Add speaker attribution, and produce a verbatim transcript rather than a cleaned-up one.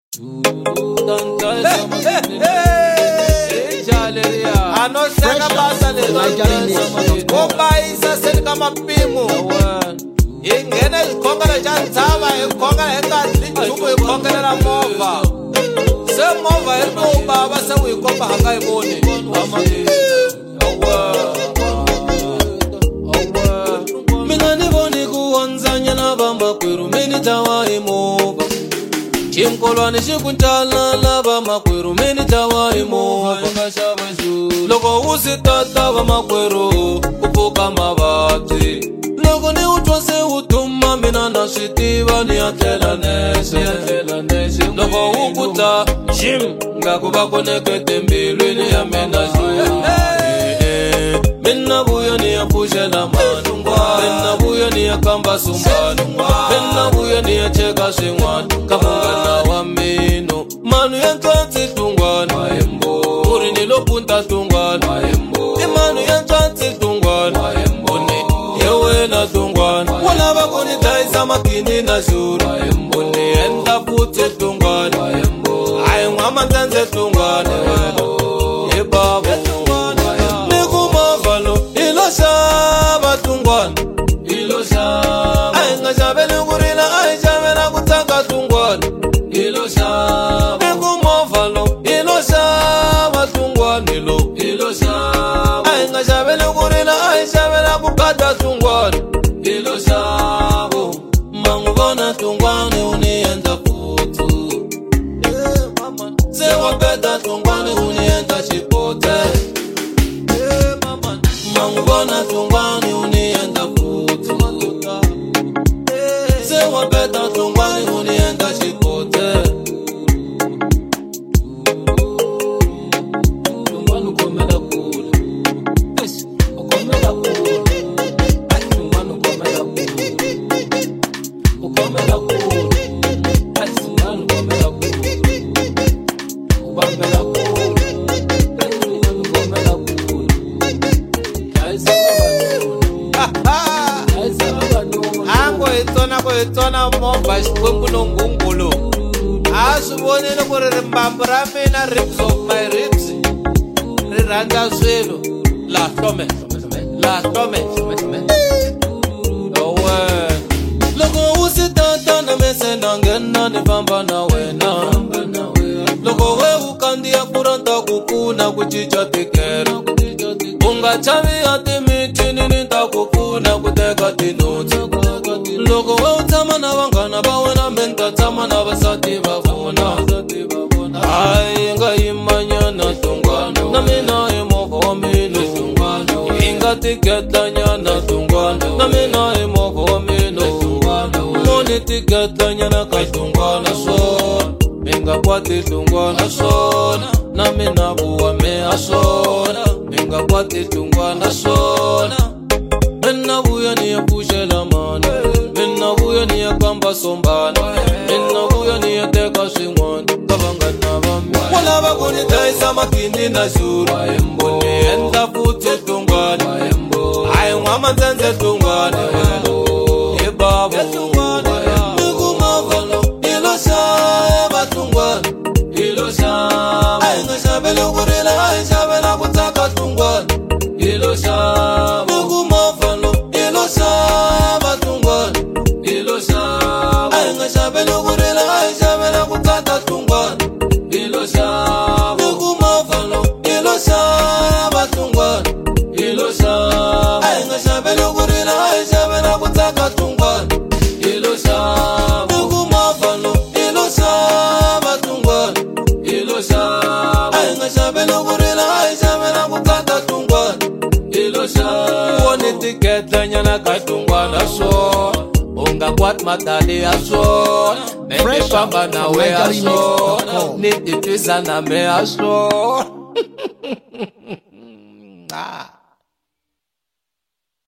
Speaker 1: anoseka basa leri kobayisa seni ka mapimo hi nghene xikhongelo xa ntshava hi khongela hi kahle nchumu hi khongelela movha se movha hi ri bava se u hi komba hanga hi voni mina ni voni ku wandzanyana va makwerhu mini dlawa hi movha xinkolwani xi ku ndlala lava makwerhu mini dlawa hi movha loko u si tata va makwerhu ku pfuka mavabyi loko ni u twa se u duma mina na swi tiva ni ya tlela nexe loko u ku ta jim nga ku va konekete mbilwini ya mina mina vuya ni ya pfuxela manu mina vuya ni ya kamba sumbanu mina vuya ni ya cheka swin'wana ka munghana wa mino manu ya ntwatsi tungwana ku ri ni lo punta tungwana i manu ya ntwatsi tungwana uni ye wena tungwana wu lava ku ni dlayisa makini na xuru uni endla futhi tungwana a hi n'wama ndzenze tungwana hi bava xava tungwana ilo xava a hi nga xaveli ku rila a hi xavela ku tsaka tungwana ilo xava eku movha lo ilo xava tungwana lo ilo xava a hi nga xaveli ku rila a hi xavela ku gada tungwana ilo xavo mangu vona tungwana u ni endla futhi se wa beda tungwana u ni endla xipote Mangubona tungwani unienda futhi se wa beta tungwani unienda xipote tungwani komela kule ukomela kule tungwani ukomela kule ukomela kule tungwani ukomela kule ubambela kule ango hi tsona ku hi tsona movha xikwembu no ngungulu a swi vonile ku ri rimbambu ra mina ribs of my ribs ri rhandza swilo la hlome la hlome owe loko u si tata na mese na nghena ni famba na wena loko we u kandziya ku rhandza ku pfuna ku cinca tikero u nga chavi ya timitini ni ta ku pfuna ku teka tinotsi loko we u tshama na vanghana va wena mi ta tshama na vasati va vona hayi nga yimanyana tungwana na mina hi movha wa mina hi nga tiketanyana tungwana na mina hi movha wa mina moni tiketanyana ka tungwana swona mi nga kwati tungwana swona na mina vuwa mi ha swona minga kwati tungwana swona mina vuya ni ya pfuxela mani mina vuya ni ya kamba sombana mina vuya ni ya teka swin'wana ka vanghana va mina wu lava ku ni dlayisa makini na xuru u ni endla futhi tungwana a hi n'wama ndzenze tungwana hi bava ni ku movha lo ilo xava tungwana ilo xava a hi nga xaveli ku rila a hi xavela ku tsaka tungwana ilo xava ku movha lo ilo xava tungwana ilo xava a hi nga xaveli ku rila a hi xavela ku tsaka tungwana ilo xava ku movha lo ilo xava tungwana ilo xava a hi nga xaveli ku rila a hi xavela ku tsaka tungwana ilo xava ku movha lo ilo xava tungwana ilo xava a hi nga xaveli ku rila a hi xavela ku tsaka tungwana ilo xava woni tiketanyana ka tungwana swona u nga kwati matali ya swona me ni famba na we ya swona ni titwisa na me ya swona